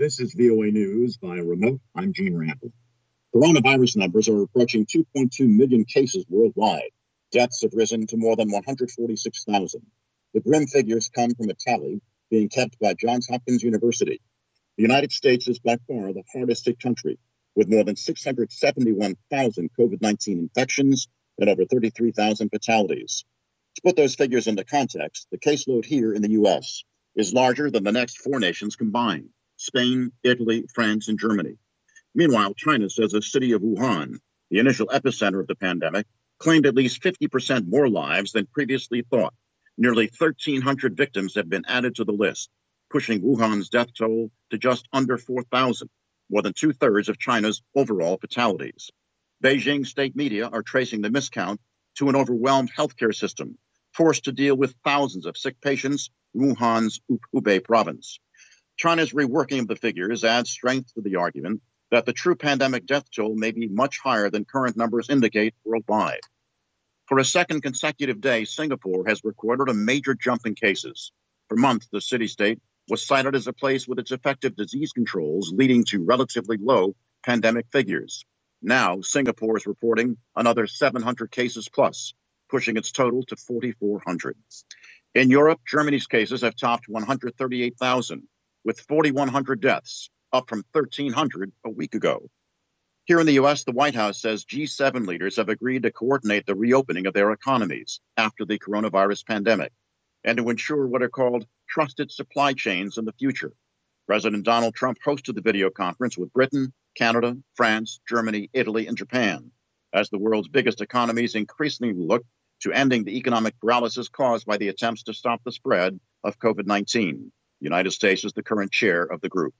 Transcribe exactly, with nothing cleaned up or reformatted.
This is V O A News by remote. I'm Gene Randall. Coronavirus numbers are approaching two point two million cases worldwide. Deaths have risen to more than one hundred forty-six thousand. The grim figures come from a tally being kept by Johns Hopkins University. The United States is by far the hardest hit country, with more than six hundred seventy-one thousand COVID nineteen infections and over thirty-three thousand fatalities. To put those figures into context, the caseload here in the U S is larger than the next four nations combined: Spain, Italy, France, and Germany. Meanwhile, China says the city of Wuhan, the initial epicenter of the pandemic, claimed at least fifty percent more lives than previously thought. Nearly thirteen hundred victims have been added to the list, pushing Wuhan's death toll to just under four thousand, more than two-thirds of China's overall fatalities. Beijing state media are tracing the miscount to an overwhelmed healthcare system, forced to deal with thousands of sick patients in Wuhan's Hubei province. China's reworking of the figures adds strength to the argument that the true pandemic death toll may be much higher than current numbers indicate worldwide. For a second consecutive day, Singapore has recorded a major jump in cases. For months, the city-state was cited as a place with its effective disease controls leading to relatively low pandemic figures. Now, Singapore is reporting another seven hundred cases plus, pushing its total to forty-four hundred. In Europe, Germany's cases have topped one hundred thirty-eight thousand, with forty-one hundred deaths, up from thirteen hundred a week ago. Here in the U S, the White House says G seven leaders have agreed to coordinate the reopening of their economies after the coronavirus pandemic and to ensure what are called trusted supply chains in the future. President Donald Trump hosted the video conference with Britain, Canada, France, Germany, Italy, and Japan as the world's biggest economies increasingly look to ending the economic paralysis caused by the attempts to stop the spread of COVID nineteen. The United States is the current chair of the group.